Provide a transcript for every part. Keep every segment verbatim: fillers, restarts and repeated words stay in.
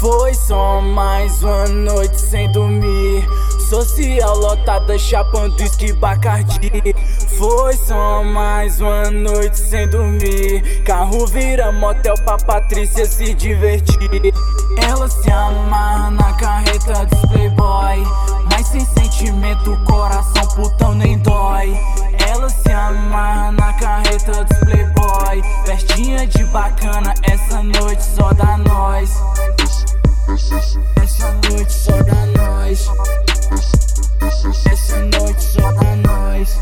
Foi só mais uma noite sem dormir, social lotada, chapando uísque Bacardi. Foi só mais uma noite sem dormir, carro vira motel pra Patrícia se divertir. Ela se amarra na carreta dos playboy, mas sem sentimento, coração putão nem dói. Ela se amarra na carreta dos playboy, festinha de bacana, essa noite só dá nós. Essa noite só dá nós. Essa noite só dá nós.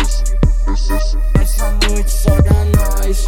Essa noite só dá nós.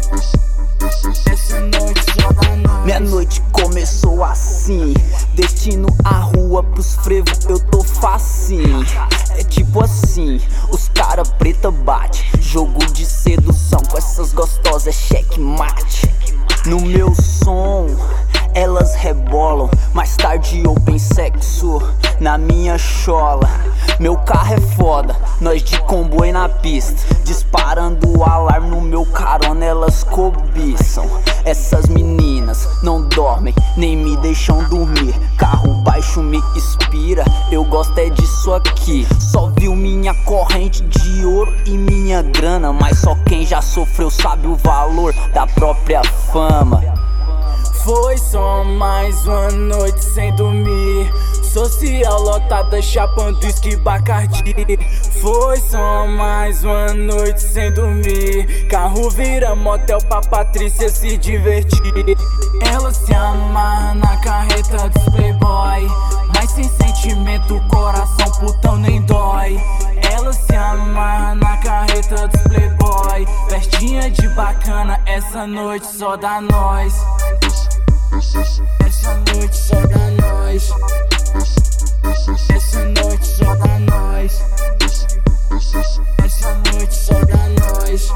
Essa noite só dá nós. Minha noite começou assim, destino a rua pros frevos, eu tô facinho. É tipo assim, os cara preta bate, jogo de sedução com essas gostosas, checkmate. No meu som elas rebolam, mais tarde open sexo na minha chola. Meu carro é foda, nós de comboio na pista, disparando o alarme no meu carona, elas cobiçam. Essas meninas não dormem, nem me deixam dormir, carro baixo me inspira, eu gosto é disso aqui. Só viu minha corrente de ouro e minha grana, mas só quem já sofreu sabe o valor da própria fama. Foi só mais uma noite sem dormir, social lotada, chapando uísque Bacardi. Foi só mais uma noite sem dormir, carro vira motel pra Patrícia se divertir. Ela se amarra na carreta dos playboy, mas sem sentimento, coração putão nem dói. Ela se amarra na carreta dos playboy, festinha de bacana, essa noite só dá nós. Essa noite só dá nós. Essa noite só dá nós. Essa noite só dá nós.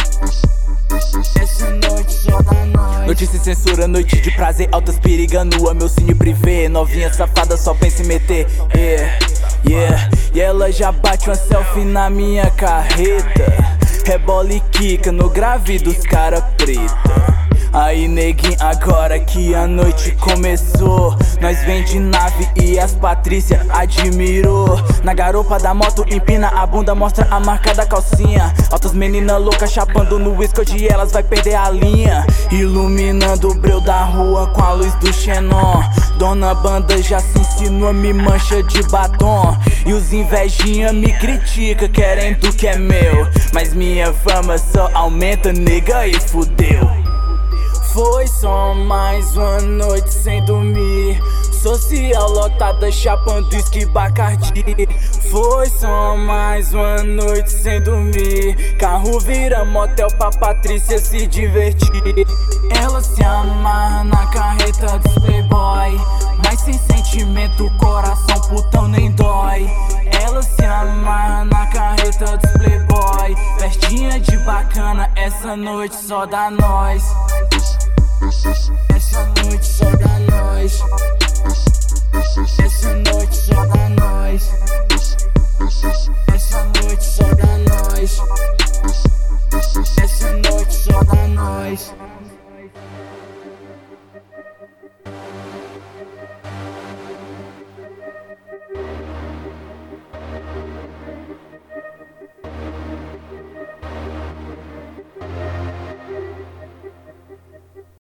Essa noite só dá nós. Notícia e censura, noite de prazer, altas perigando a meu cine privê. Novinha safada só pensa em meter, yeah, yeah. E ela já bate uma selfie na minha carreta, rebola e quica no grave dos cara preta. Aí neguinho, agora que a noite começou, nós vem de nave e as Patrícia admirou. Na garupa da moto empina a bunda, mostra a marca da calcinha. Altas meninas loucas chapando no whisky, hoje elas vai perder a linha. Iluminando o breu da rua com a luz do Xenon. Dona Banda já se ensinou, me mancha de batom. E os invejinha me critica, querendo que é meu, mas minha fama só aumenta, nega, e fudeu. Foi só mais uma noite sem dormir, social lotada, chapando uísque Bacardi. Foi só mais uma noite sem dormir, carro vira motel pra Patrícia se divertir. Ela se amarra na carreta dos playboy, mas sem sentimento, coração putão nem dói. Ela se amarra na carreta dos playboy, festinha de bacana, essa noite só dá nós. Essa noite só dá nós.